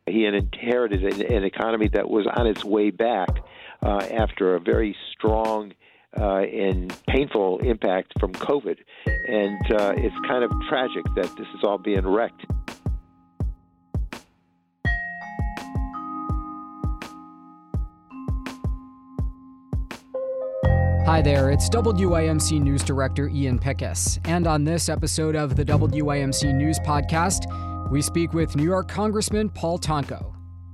He had inherited an economy that was on its way back after a very strong and painful impact from COVID. And it's kind of tragic that this is all being wrecked. Hi there, it's WIMC News Director Ian Pickus, and on this episode of the WIMC News Podcast, we speak with New York Congressman Paul Tonko.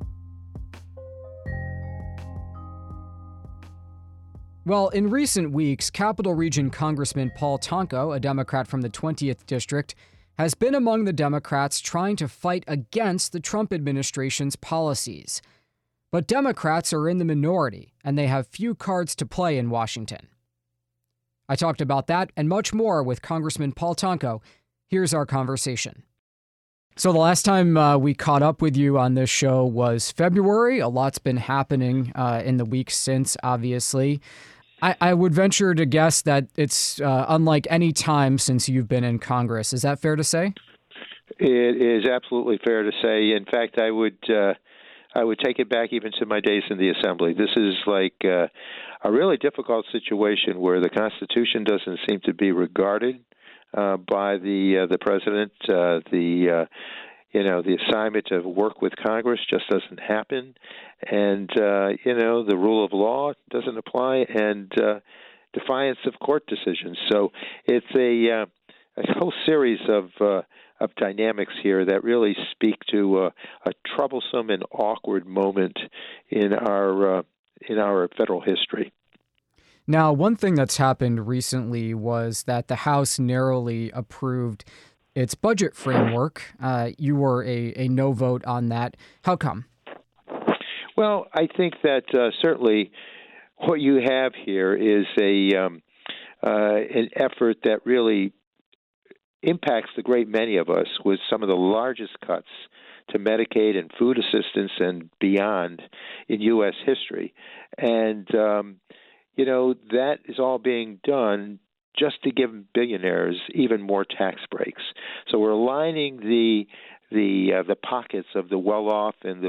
Well, in recent weeks, Capital Region Congressman Paul Tonko, a Democrat from the 20th District, has been among the Democrats trying to fight against the Trump administration's policies. But Democrats are in the minority, and they have few cards to play in Washington. I talked about that and much more with Congressman Paul Tonko. Here's our conversation. So the last time we caught up with you on this show was February. A lot's been happening in the weeks since, obviously. I would venture to guess that it's unlike any time since you've been in Congress. Is that fair to say? It is absolutely fair to say. In fact, I would take it back even to my days in the Assembly. This is like a really difficult situation where the Constitution doesn't seem to be regarded by the president. The assignment to work with Congress just doesn't happen, and the rule of law doesn't apply, and defiance of court decisions. So it's a whole series of dynamics here that really speak to a troublesome and awkward moment in our federal history. Now, one thing that's happened recently was that the House narrowly approved its budget framework. You were a no vote on that. How come? Well, I think that certainly what you have here is an effort that really impacts the great many of us with some of the largest cuts to Medicaid and food assistance and beyond in U.S. history. And, that is all being done just to give billionaires even more tax breaks. So we're aligning the pockets of the well-off and the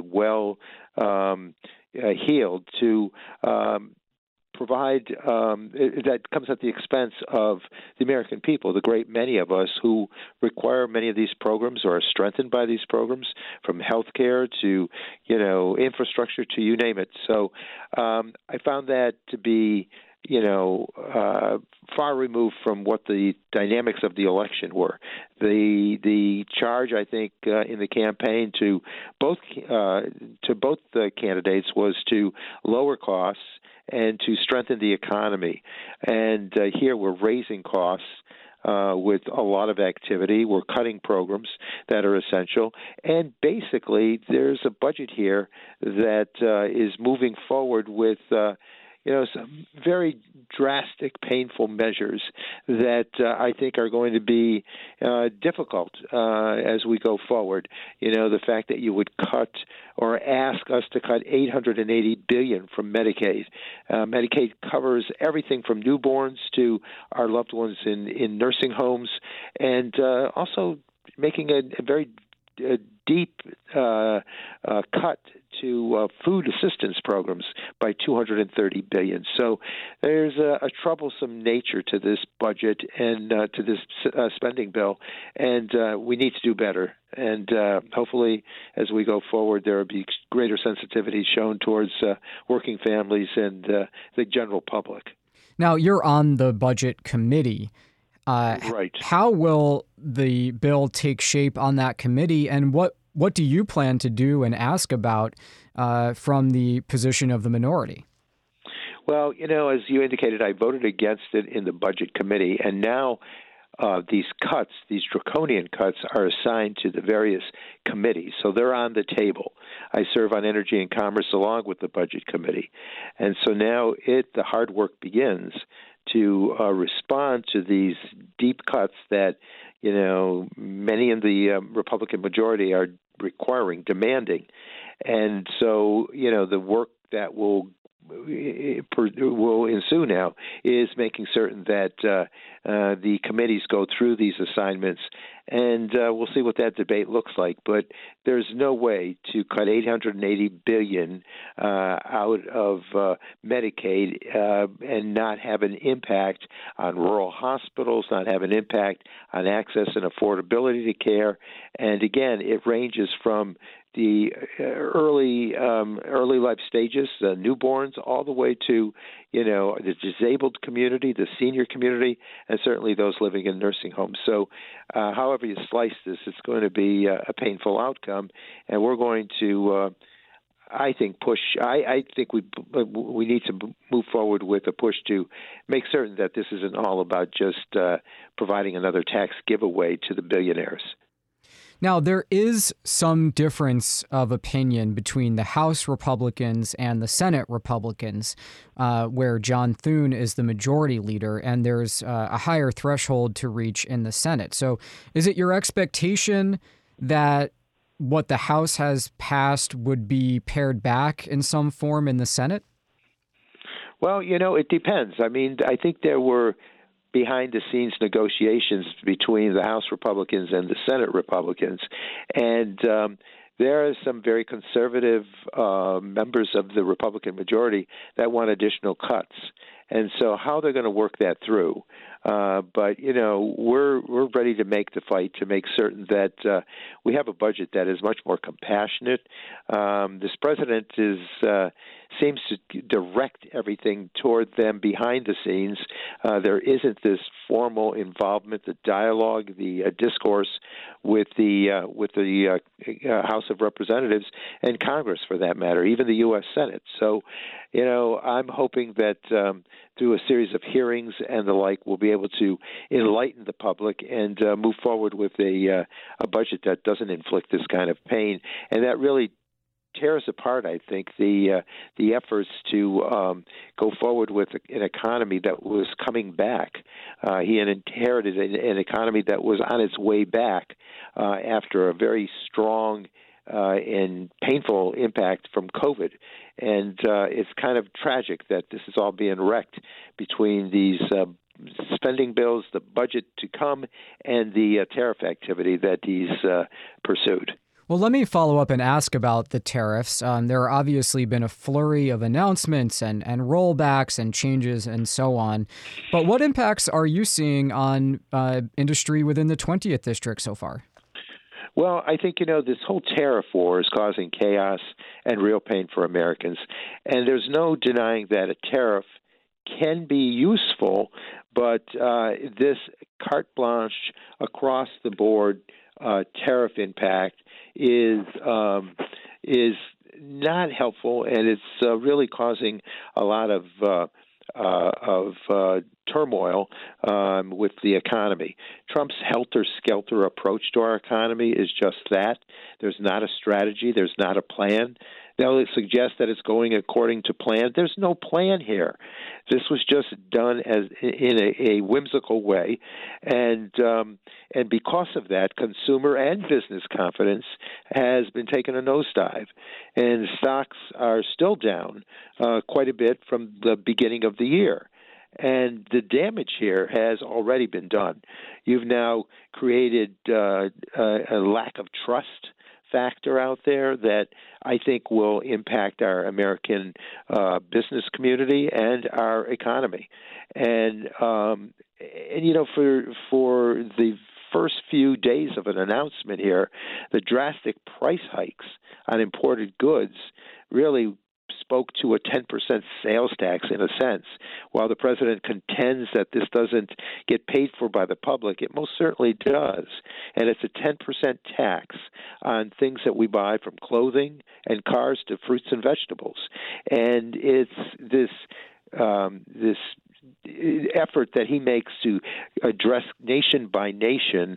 well-heeled to provide that comes at the expense of the American people, the great many of us who require many of these programs or are strengthened by these programs, from healthcare to infrastructure to you name it. So I found that to be far removed from what the dynamics of the election were. The charge, I think, in the campaign to both the candidates was to lower costs and to strengthen the economy. And here we're raising costs with a lot of activity. We're cutting programs that are essential. And basically, there's a budget here that is moving forward with some very drastic, painful measures that I think are going to be difficult as we go forward. The fact that you would cut or ask us to cut $880 billion from Medicaid. Medicaid covers everything from newborns to our loved ones in nursing homes, and also making a very deep cut to food assistance programs by $230 billion. So there's a troublesome nature to this budget and to this spending bill, and we need to do better. And hopefully, as we go forward, there will be greater sensitivity shown towards working families and the general public. Now, you're on the Budget Committee. Right. How will the bill take shape on that committee, and what do you plan to do and ask about from the position of the minority? Well, as you indicated, I voted against it in the Budget Committee, and now these cuts, these draconian cuts, are assigned to the various committees. So they're on the table. I serve on Energy and Commerce along with the Budget Committee. And so now the hard work begins to respond to these deep cuts that, many in the Republican majority are requiring, demanding. And so, the work that will ensue now is making certain that the committees go through these assignments and we'll see what that debate looks like. But there's no way to cut $880 billion out of Medicaid and not have an impact on rural hospitals, not have an impact on access and affordability to care. And again, it ranges from the early life stages, the newborns, all the way to, the disabled community, the senior community, and certainly those living in nursing homes. So however you slice this, it's going to be a painful outcome, and we're going to I think we need to move forward with a push to make certain that this isn't all about just providing another tax giveaway to the billionaires. Now, there is some difference of opinion between the House Republicans and the Senate Republicans, where John Thune is the majority leader, and there's a higher threshold to reach in the Senate. So is it your expectation that what the House has passed would be pared back in some form in the Senate? Well, it depends. I mean, I think there were behind-the-scenes negotiations between the House Republicans and the Senate Republicans, and there are some very conservative members of the Republican majority that want additional cuts. And so how they're going to work that through. But, we're ready to make the fight to make certain that we have a budget that is much more compassionate. This president seems to direct everything toward them behind the scenes. There isn't this formal involvement, the dialogue, the discourse with the House of Representatives and Congress, for that matter, even the U.S. Senate. So, I'm hoping that through a series of hearings and the like, we'll be able to enlighten the public and move forward with a budget that doesn't inflict this kind of pain, and that really tears apart, I think, the efforts to go forward with an economy that was coming back. He had inherited an economy that was on its way back after a very strong and painful impact from COVID. And it's kind of tragic that this is all being wrecked between these spending bills, the budget to come, and the tariff activity that he's pursued. Well, let me follow up and ask about the tariffs. There have obviously been a flurry of announcements and rollbacks and changes and so on. But what impacts are you seeing on industry within the 20th District so far? Well, I think, this whole tariff war is causing chaos and real pain for Americans. And there's no denying that a tariff can be useful, but this carte blanche across the board tariff impact is not helpful, and it's really causing a lot of turmoil with the economy. Trump's helter-skelter approach to our economy is just that. There's not a strategy. There's not a plan. They'll suggest that it's going according to plan. There's no plan here. This was just done in a whimsical way, and because of that, consumer and business confidence has been taking a nosedive, and stocks are still down quite a bit from the beginning of the year. And the damage here has already been done. You've now created a lack of trust factor out there that I think will impact our American business community and our economy. And for the first few days of an announcement here, the drastic price hikes on imported goods really spoke to a 10% sales tax in a sense. While the president contends that this doesn't get paid for by the public, it most certainly does. And it's a 10% tax on things that we buy, from clothing and cars to fruits and vegetables. And it's this effort that he makes to address nation by nation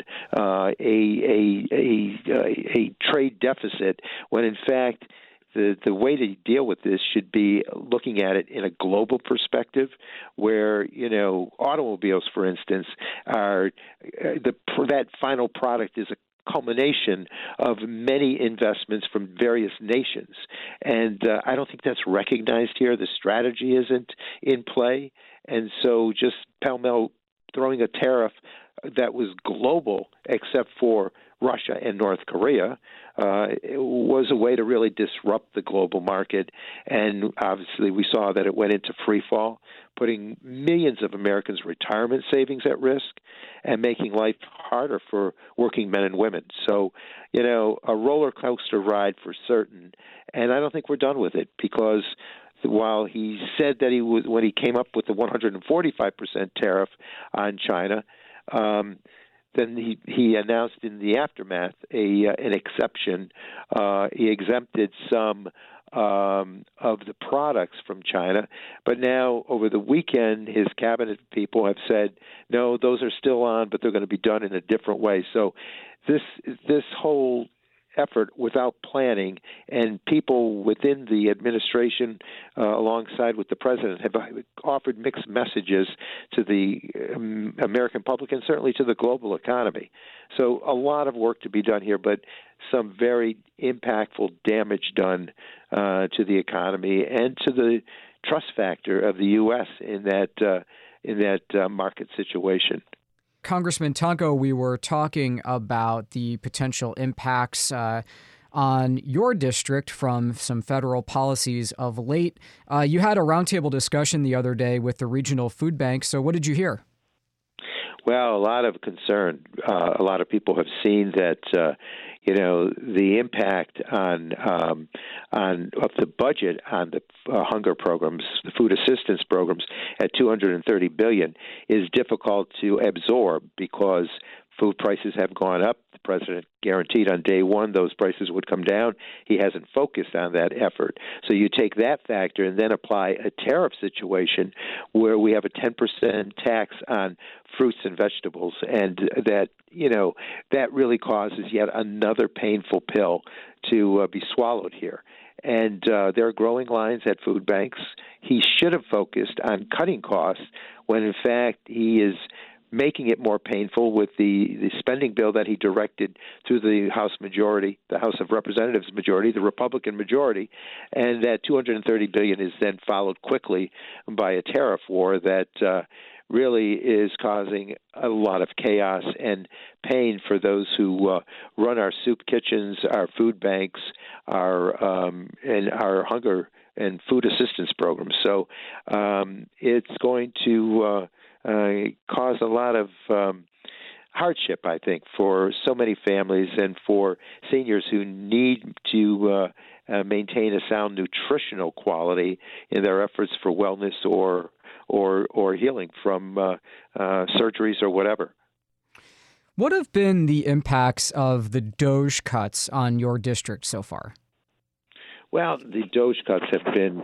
a trade deficit, when in fact the way to deal with this should be looking at it in a global perspective, where automobiles, for instance, are that final product is a culmination of many investments from various nations. And I don't think that's recognized here. The strategy isn't in play. And so just pell-mell throwing a tariff that was global, except for Russia and North Korea, it was a way to really disrupt the global market. And obviously we saw that it went into free fall, putting millions of Americans' retirement savings at risk and making life harder for working men and women. So, a roller coaster ride for certain. And I don't think we're done with it, because while he said that when he came up with the 145% tariff on China, then he announced in the aftermath an exception. He exempted some of the products from China, but now over the weekend, his cabinet people have said, no, those are still on, but they're going to be done in a different way. So this whole effort without planning, and people within the administration alongside with the president have offered mixed messages to the American public and certainly to the global economy. So a lot of work to be done here, but some very impactful damage done to the economy and to the trust factor of the U.S. in that market situation. Congressman Tonko, we were talking about the potential impacts on your district from some federal policies of late. You had a roundtable discussion the other day with the regional food bank. So what did you hear? Well, a lot of concern. A lot of people have seen that, the impact of the budget on the hunger programs, the food assistance programs at $230 billion is difficult to absorb because food prices have gone up. The president guaranteed on day one those prices would come down. He hasn't focused on that effort. So you take that factor and then apply a tariff situation where we have a 10% tax on fruits and vegetables, and that really causes yet another painful pill to be swallowed here. And there are growing lines at food banks. He should have focused on cutting costs when, in fact, he is making it more painful with the spending bill that he directed through the House majority, the House of Representatives majority, the Republican majority, and that $230 billion is then followed quickly by a tariff war that really is causing a lot of chaos and pain for those who run our soup kitchens, our food banks, and our hunger and food assistance programs. So it's going to cause a lot of hardship, I think, for so many families and for seniors who need to maintain a sound nutritional quality in their efforts for wellness or healing from surgeries or whatever. What have been the impacts of the DOGE cuts on your district so far? Well, the DOGE cuts have been,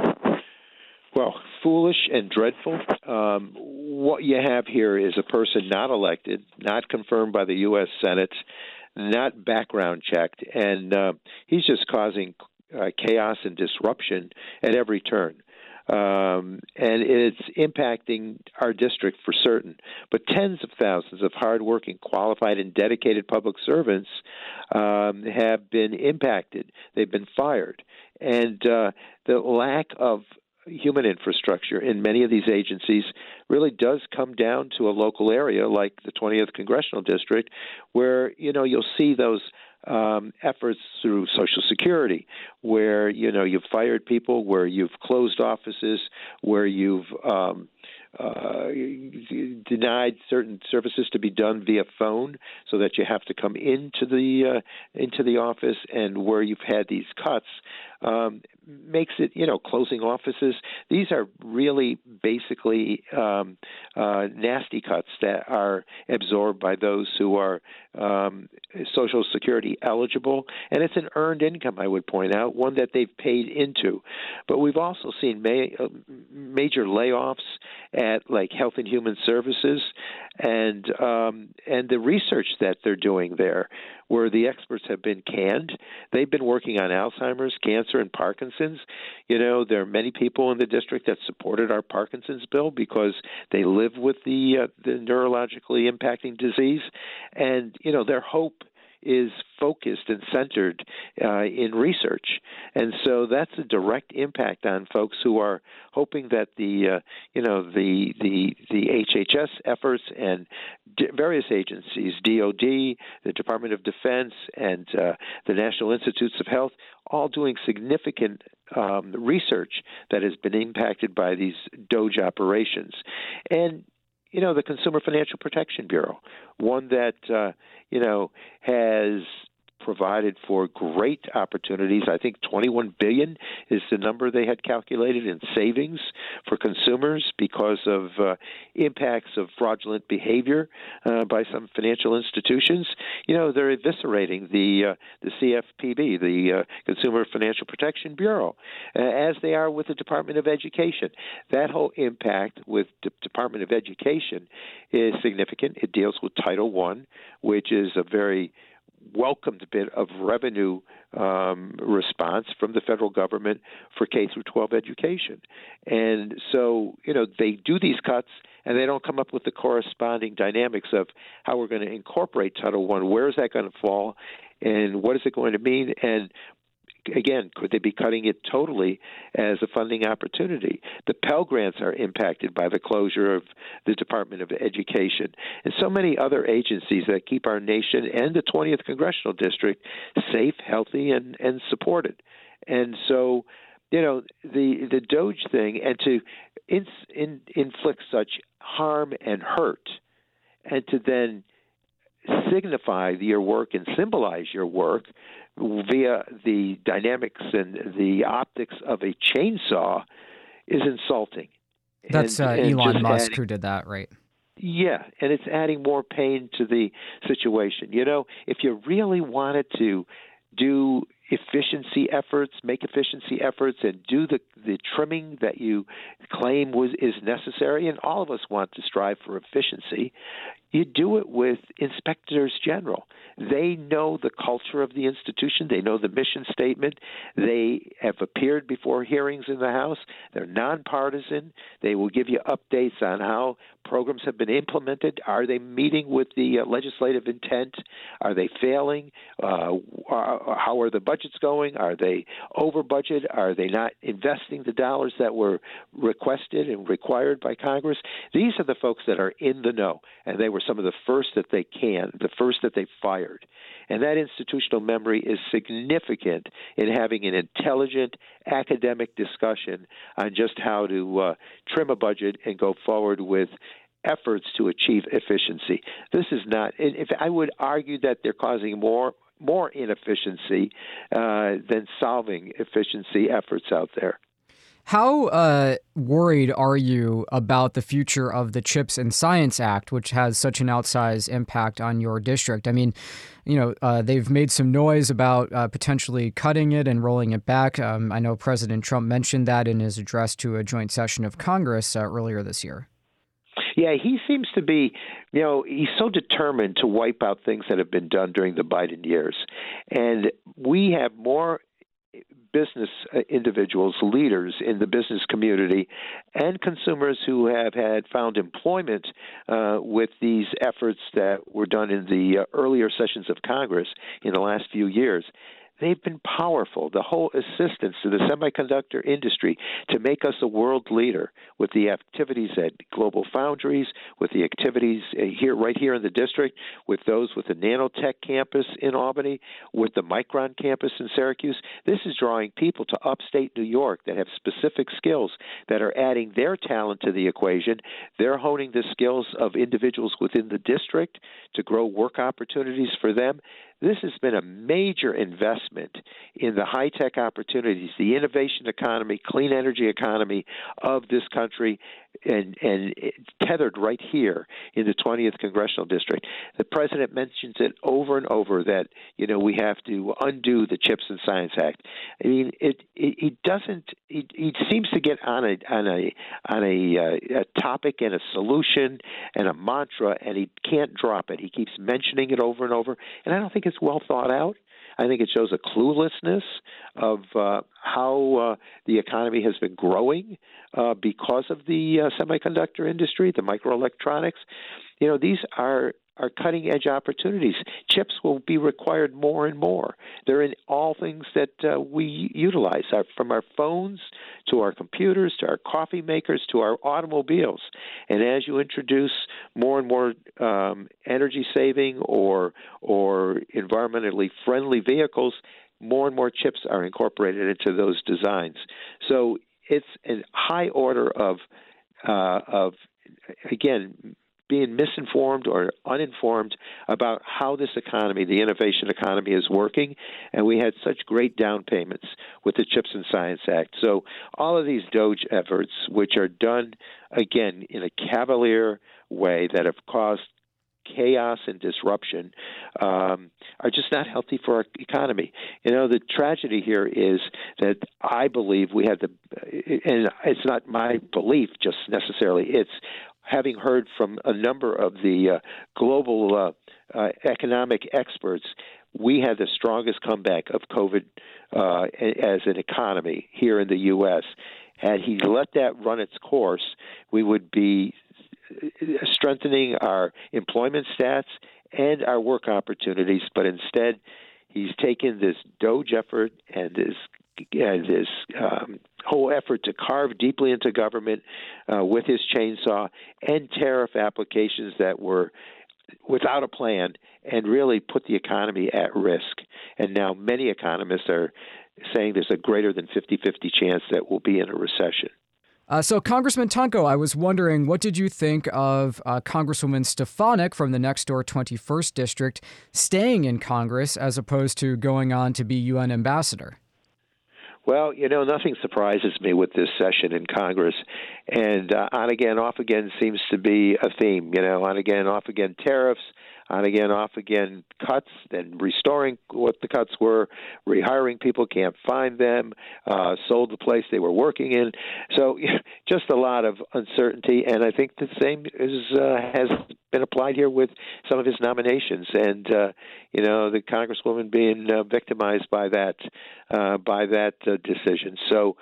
foolish and dreadful. What you have here is a person not elected, not confirmed by the U.S. Senate, not background checked, and he's just causing chaos and disruption at every turn. And it's impacting our district for certain. But tens of thousands of hardworking, qualified, and dedicated public servants have been impacted. They've been fired. And the lack of human infrastructure in many of these agencies really does come down to a local area like the 20th Congressional District, where, you'll see those efforts through Social Security, where, you've fired people, where you've closed offices, where you've denied certain services to be done via phone, so that you have to come into the office, and where you've had these cuts makes it, closing offices. These are really basically nasty cuts that are absorbed by those who are Social Security eligible, and it's an earned income, I would point out, one that they've paid into. But we've also seen major layoffs at like Health and Human Services, and the research that they're doing there, where the experts have been canned. They've been working on Alzheimer's, cancer, and Parkinson's. There are many people in the district that supported our Parkinson's bill because they live with the neurologically impacting disease, and their hope is focused and centered in research, and so that's a direct impact on folks who are hoping that the HHS efforts and various agencies, DOD, the Department of Defense, and the National Institutes of Health, all doing significant research that has been impacted by these DOGE operations. And the Consumer Financial Protection Bureau, one that has provided for great opportunities. I think $21 billion is the number they had calculated in savings for consumers because of impacts of fraudulent behavior by some financial institutions. They're eviscerating the CFPB, the Consumer Financial Protection Bureau, as they are with the Department of Education. That whole impact with the Department of Education is significant. It deals with Title I, which is a very welcomed bit of revenue response from the federal government for K through 12 education. And so, they do these cuts and they don't come up with the corresponding dynamics of how we're going to incorporate Title I. Where is that going to fall and what is it going to mean? And again, could they be cutting it totally as a funding opportunity? The Pell Grants are impacted by the closure of the Department of Education and so many other agencies that keep our nation and the 20th Congressional District safe, healthy, and supported. And so, the DOGE thing, and to inflict such harm and hurt, and to then signify your work and symbolize your work via the dynamics and the optics of a chainsaw is insulting. That's Elon Musk who did that, right? Yeah, and it's adding more pain to the situation. If you really wanted to do efficiency efforts, make efficiency efforts, and do the trimming that you claim is necessary, and all of us want to strive for efficiency, you do it with inspectors general. They know the culture of the institution. They know the mission statement. They have appeared before hearings in the House. They're nonpartisan. They will give you updates on how programs have been implemented. Are they meeting with the legislative intent? Are they failing? How are the budgets going? Are they over budget? Are they not investing the dollars that were requested and required by Congress? These are the folks that are in the know, and they were some of the first that they fired. And that institutional memory is significant in having an intelligent academic discussion on just how to trim a budget and go forward with efforts to achieve efficiency. This is not, if I would argue that they're causing more inefficiency than solving efficiency efforts out there. How worried are you about the future of the CHIPS and Science Act, which has such an outsized impact on your district? I mean, they've made some noise about potentially cutting it and rolling it back. I know President Trump mentioned that in his address to a joint session of Congress earlier this year. Yeah, he seems to be, he's so determined to wipe out things that have been done during the Biden years. And we have more business individuals, leaders in the business community, and consumers who have found employment with these efforts that were done in the earlier sessions of Congress in the last few years. They've been powerful, the whole assistance to the semiconductor industry to make us a world leader with the activities at Global Foundries, with the activities right here in the district, with those with the Nanotech campus in Albany, with the Micron campus in Syracuse. This is drawing people to upstate New York that have specific skills that are adding their talent to the equation. They're honing the skills of individuals within the district to grow work opportunities for them. This has been a major investment in the high-tech opportunities, the innovation economy, clean energy economy of this country, and tethered right here in the 20th Congressional District. The president mentions it over and over that, we have to undo the CHIPS and Science Act. I mean, he doesn't. He seems to get on a topic and a solution and a mantra, and he can't drop it. He keeps mentioning it over and over, and I don't think it's well thought out. I think it shows a cluelessness of how the economy has been growing because of the semiconductor industry, the microelectronics. These are are cutting-edge opportunities. Chips will be required more and more. They're in all things that we utilize, from our phones to our computers to our coffee makers to our automobiles. And as you introduce more and more energy-saving or environmentally friendly vehicles, more and more chips are incorporated into those designs. So it's a high order of again, being misinformed or uninformed about how this economy, the innovation economy, is working. And we had such great down payments with the CHIPS and Science Act. So all of these DOGE efforts, which are done, again, in a cavalier way that have caused chaos and disruption, are just not healthy for our economy. The tragedy here is that I believe we had and it's not my belief just necessarily, it's having heard from a number of the global economic experts, we had the strongest comeback of COVID as an economy here in the U.S. Had he let that run its course, we would be strengthening our employment stats and our work opportunities. But instead, he's taken this DOGE effort and this whole effort to carve deeply into government with his chainsaw and tariff applications that were without a plan and really put the economy at risk. And now many economists are saying there's a greater than 50-50 chance that we'll be in a recession. So, Congressman Tunko, I was wondering, what did you think of Congresswoman Stefanik from the next door 21st District staying in Congress as opposed to going on to be UN ambassador? Well, nothing surprises me with this session in Congress. And on again, off again seems to be a theme. On again, off again tariffs, on again, off again cuts, then restoring what the cuts were, rehiring people, can't find them, sold the place they were working in. So just a lot of uncertainty. And I think the same has been applied here with some of his nominations. And, the Congresswoman being victimized by that decision. So,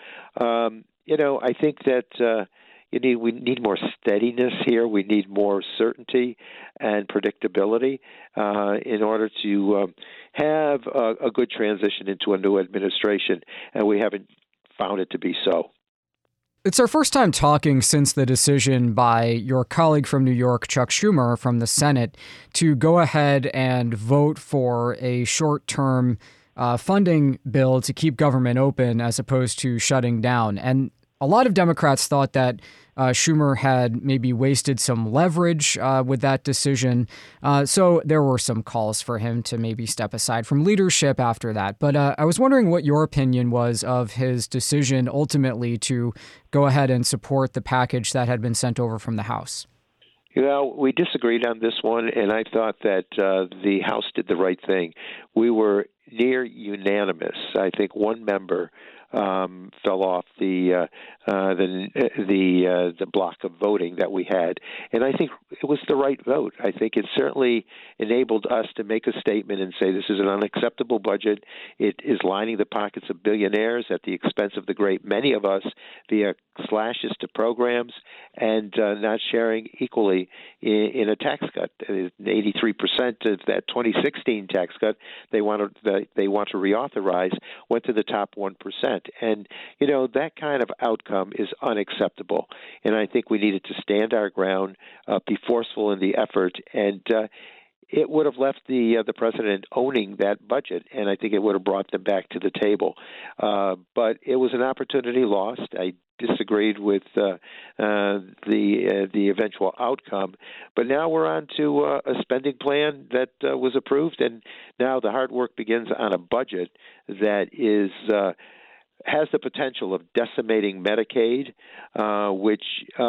I think that we need more steadiness here. We need more certainty and predictability in order to have a good transition into a new administration, and we haven't found it to be so. It's our first time talking since the decision by your colleague from New York, Chuck Schumer, from the Senate, to go ahead and vote for a short-term funding bill to keep government open as opposed to shutting down. And a lot of Democrats thought that Schumer had maybe wasted some leverage with that decision. So there were some calls for him to maybe step aside from leadership after that. But I was wondering what your opinion was of his decision ultimately to go ahead and support the package that had been sent over from the House. We disagreed on this one, and I thought that the House did the right thing. We were near unanimous. I think one member fell off the block of voting that we had, and I think it was the right vote. I think it certainly enabled us to make a statement and say this is an unacceptable budget. It is lining the pockets of billionaires at the expense of the great many of us via slashes to programs and not sharing equally in a tax cut. 83% of that 2016 tax cut they want to reauthorize went to the top 1%. And, that kind of outcome is unacceptable. And I think we needed to stand our ground, be forceful in the effort, and it would have left the president owning that budget, and I think it would have brought them back to the table. But it was an opportunity lost. I disagreed with the eventual outcome, but now we're on to a spending plan that was approved, and now the hard work begins on a budget that is has the potential of decimating Medicaid, which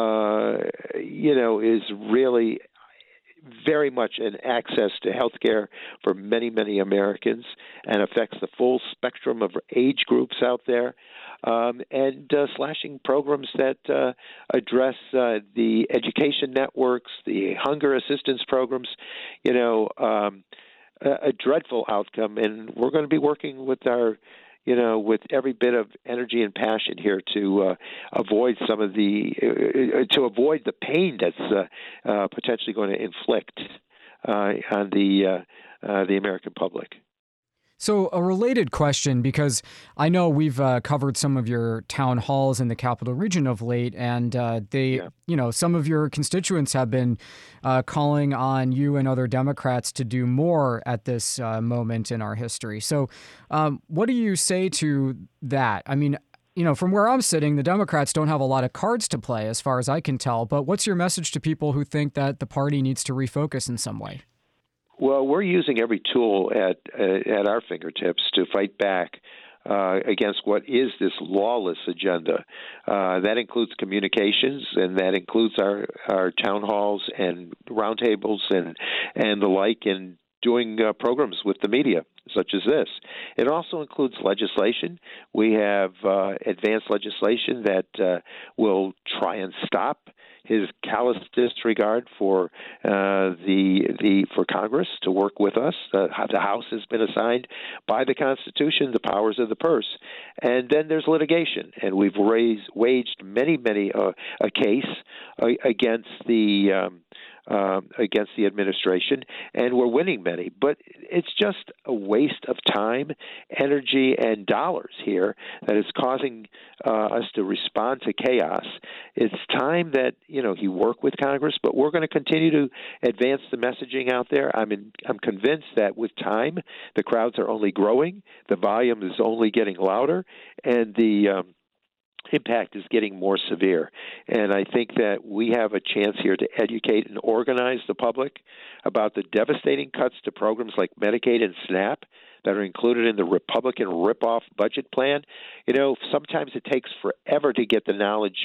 is really very much an access to health care for many, many Americans and affects the full spectrum of age groups out there, and slashing programs that address the education networks, the hunger assistance programs, a dreadful outcome. And we're going to be working with with every bit of energy and passion here to avoid to avoid the pain that's potentially going to inflict the American public. So a related question, because I know we've covered some of your town halls in the Capital Region of late, and some of your constituents have been calling on you and other Democrats to do more at this moment in our history. So what do you say to that? I mean, from where I'm sitting, the Democrats don't have a lot of cards to play as far as I can tell. But what's your message to people who think that the party needs to refocus in some way? Well, we're using every tool at our fingertips to fight back against what is this lawless agenda. That includes communications, and that includes our town halls and roundtables and the like, and doing programs with the media, such as this. It also includes legislation. We have advanced legislation that will try and stop his callous disregard for for Congress to work with us. The House has been assigned by the Constitution the powers of the purse, and then there's litigation, and we've waged many a case against the administration, and we're winning many. But it's just a waste of time, energy, and dollars here that is causing us to respond to chaos. It's time that he work with Congress, but we're going to continue to advance the messaging out there. I'm convinced that with time, the crowds are only growing, the volume is only getting louder, and the impact is getting more severe. And I think that we have a chance here to educate and organize the public about the devastating cuts to programs like Medicaid and SNAP that are included in the Republican rip-off budget plan. Sometimes it takes forever to get the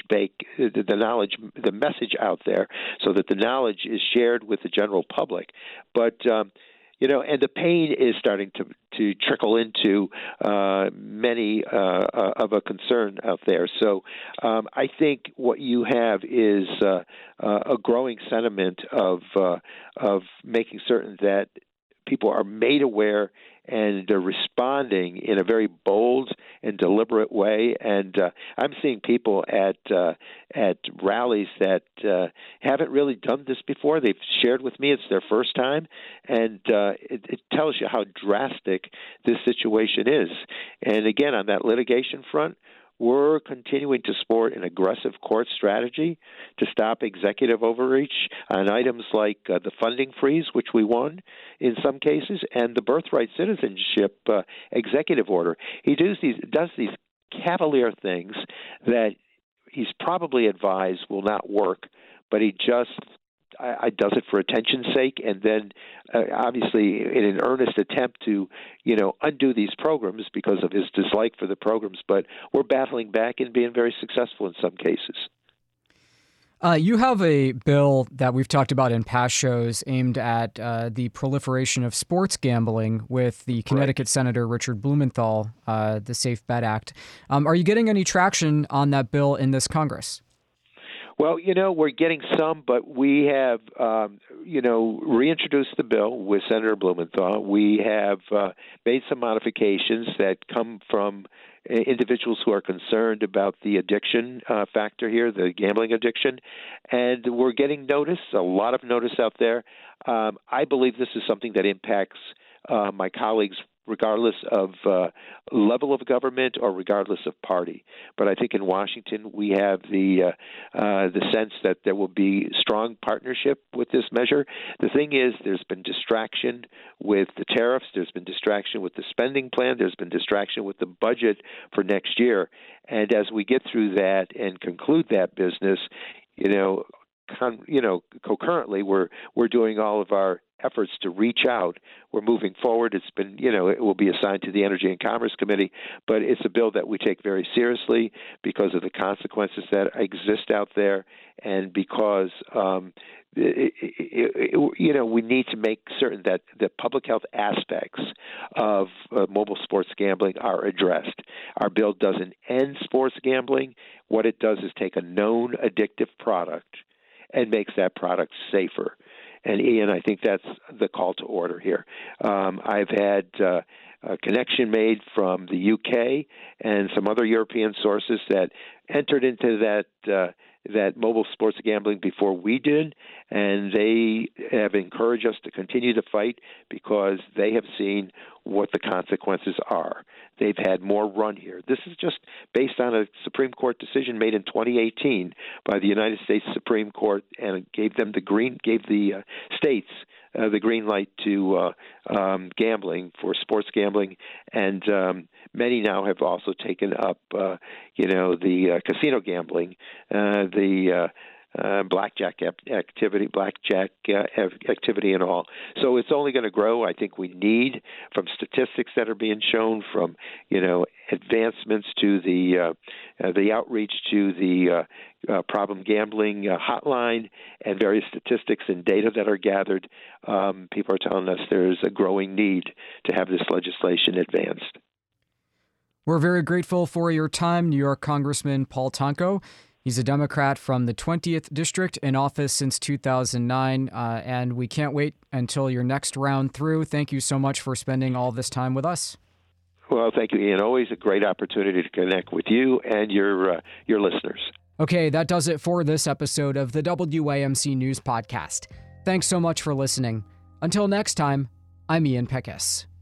message out there so that the knowledge is shared with the general public. But and the pain is starting to trickle into many of a concern out there. So I think what you have is a growing sentiment of making certain that people are made aware and they're responding in a very bold and deliberate way. And I'm seeing people at rallies that haven't really done this before. They've shared with me it's their first time, and it tells you how drastic this situation is. And again, on that litigation front, we're continuing to support an aggressive court strategy to stop executive overreach on items like the funding freeze, which we won in some cases, and the birthright citizenship executive order. He does these cavalier things that he's probably advised will not work, but he just does it for attention's sake, and then obviously in an earnest attempt to, undo these programs because of his dislike for the programs. But we're battling back and being very successful in some cases. You have a bill that we've talked about in past shows aimed at the proliferation of sports gambling with the Connecticut Senator Richard Blumenthal, the Safe Bet Act. Are you getting any traction on that bill in this Congress? Well, we're getting some, but we have, reintroduced the bill with Senator Blumenthal. We have made some modifications that come from individuals who are concerned about the addiction factor here, the gambling addiction, and we're getting notice, a lot of notice out there. I believe this is something that impacts my colleagues regardless of level of government or regardless of party. But I think in Washington we have the sense that there will be strong partnership with this measure. The thing is, there's been distraction with the tariffs. There's been distraction with the spending plan. There's been distraction with the budget for next year. And as we get through that and conclude that business, concurrently, we're doing all of our efforts to reach out. We're moving forward. It's been, it will be assigned to the Energy and Commerce Committee, but it's a bill that we take very seriously because of the consequences that exist out there, and because we need to make certain that the public health aspects of mobile sports gambling are addressed. Our bill doesn't end sports gambling. What it does is take a known addictive product and makes that product safer. And Ian, I think that's the call to order here. I've had a connection made from the UK and some other European sources that entered into that mobile sports gambling before we did, and they have encouraged us to continue to fight because they have seen what the consequences are. They've had more run here. This is just based on a Supreme Court decision made in 2018 by the United States Supreme Court, and it gave the states the green light to gambling, for sports gambling, and many now have also taken up, the casino gambling, the blackjack activity, and all. So it's only going to grow. I think we need, from statistics that are being shown, from advancements to the outreach to the problem gambling hotline, and various statistics and data that are gathered. People are telling us there's a growing need to have this legislation advanced. We're very grateful for your time, New York Congressman Paul Tonko. He's a Democrat from the 20th District, in office since 2009, and we can't wait until your next round through. Thank you so much for spending all this time with us. Well, thank you, Ian. Always a great opportunity to connect with you and your listeners. Okay, that does it for this episode of the WAMC News Podcast. Thanks so much for listening. Until next time, I'm Ian Peckus.